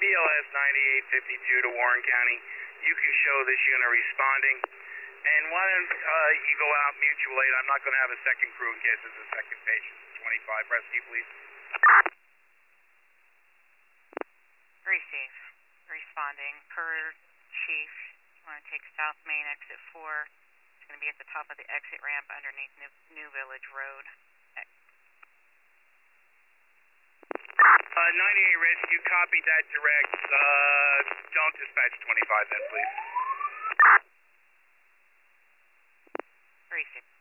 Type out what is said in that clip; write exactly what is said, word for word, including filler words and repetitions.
B L S ninety-eight fifty-two to Warren County. You can show this unit responding. And why don't uh, you go out mutual aid? I'm not going to have a second crew in case there's a second patient. twenty-five, rescue, please. Receive. Responding. Per chief, you want to take South Main exit four. It's going to be at the top of the exit ramp underneath New, New Village Road. Uh, ninety-eight rescue, copy that direct. Uh, don't dispatch twenty-five then, please. Receive.